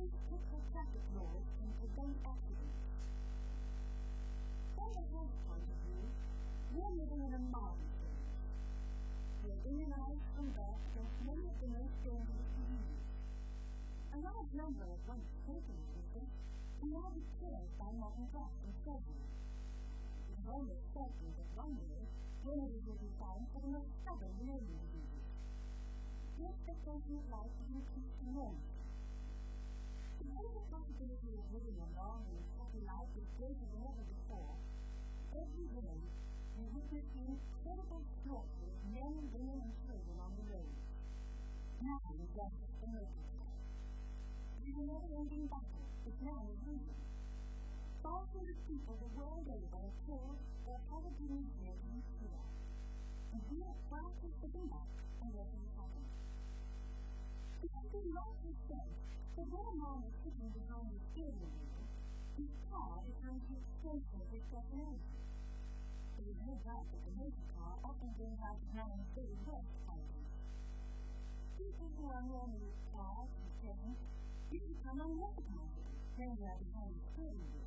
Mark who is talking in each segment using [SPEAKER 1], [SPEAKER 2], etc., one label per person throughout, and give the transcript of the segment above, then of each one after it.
[SPEAKER 1] stricter traffic laws can prevent accidents. From the health point of view, we're living in a modern age. We're immunized from birth against many of the most dangerous diseases. A large number of once taken medicines are now cured by modern drugs and surgery. It is almost certain that one day remedies will be found for the most stubborn known diseases. The expectation of life is increased enormously. Because the possibility of living a long and happy life is greater than ever before, every day we witness the incredible slaughter of men, women, and children on the road. Now the death of the motorcycle. It is a never-ending battle, but now is losing. Thousands of people the world over are killed or probably mutilated in fear. And we are proud to sitting back and letting it happen. It has been largely said that when a man is sitting behind the steering wheel, his car becomes the extension of his personality. There is no doubt that the motor car often brings out a man's very worst qualities. People who are normally proud and pleasant become unrecognizable when they are behind the steering wheel.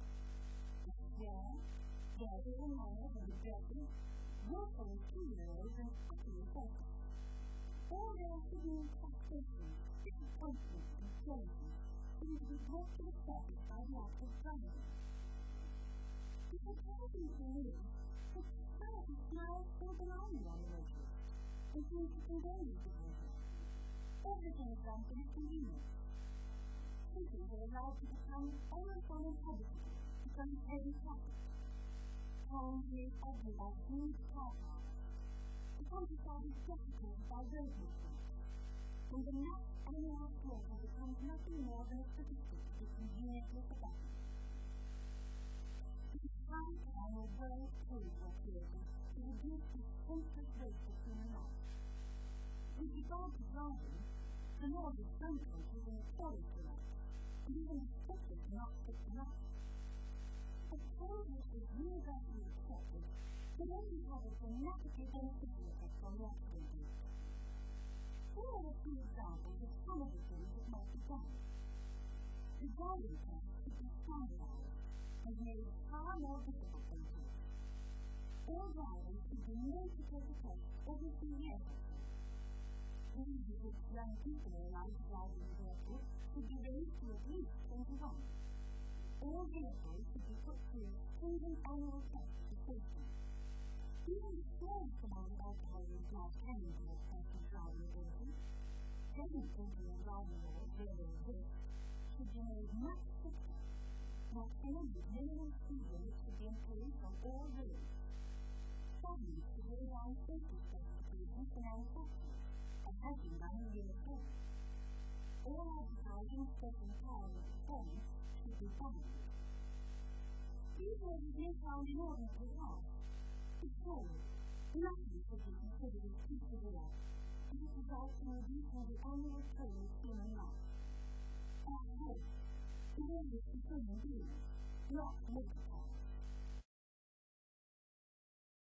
[SPEAKER 1] Dirty and mild and aggressive, willful and 2-year-olds and utterly selfish. All their hidden frustrations, disappointments, and jealousies seem to be brought to the surface by the act of driving. It is surprising to me that some of the smiles still belong on the motorist and seem to convey these behaviors. Everything is done for his convenience. Cities are allowed to become almost uninhabitable, become heavy traffic. Towns made ugly by huge car parks. The countryside is desiccated by road networks. And the next annual slaughter becomes nothing more than a statistic to be conveniently forgotten. It is high time a world code was created to reduce the senseless waste of human life. With regard to driving, the laws of some countries are notoriously lax, and even expected to not stick to law. But progress is universally accepted that only has a dramatically beneficial effect on the accident rate. Here are a few examples of some of the things that might be done. The driving test should be standardized and made far more difficult than it is. All drivers should be made to take a test every 2 years. These of which young people are allowed to drive in vehicles should be raised to at least 21. All vehicles should be put through stringent annual tests for safety. Even the smallest amount of alcohol in blood can cause personal driving ability. Drinking and driving laws really exist should be made much stricter. Maximum minimum speed limits should be imposed on all roads. Governments should lay down safety specifications for manufacturers, as has been done in the UK. All advertising certain powers of performance should be banned. These measures may sound inordinately harsh. It's true. Nothing should be considered as too severe, and this results in reducing the annual toll of human life. After all, the world is for human beings, not motor cars.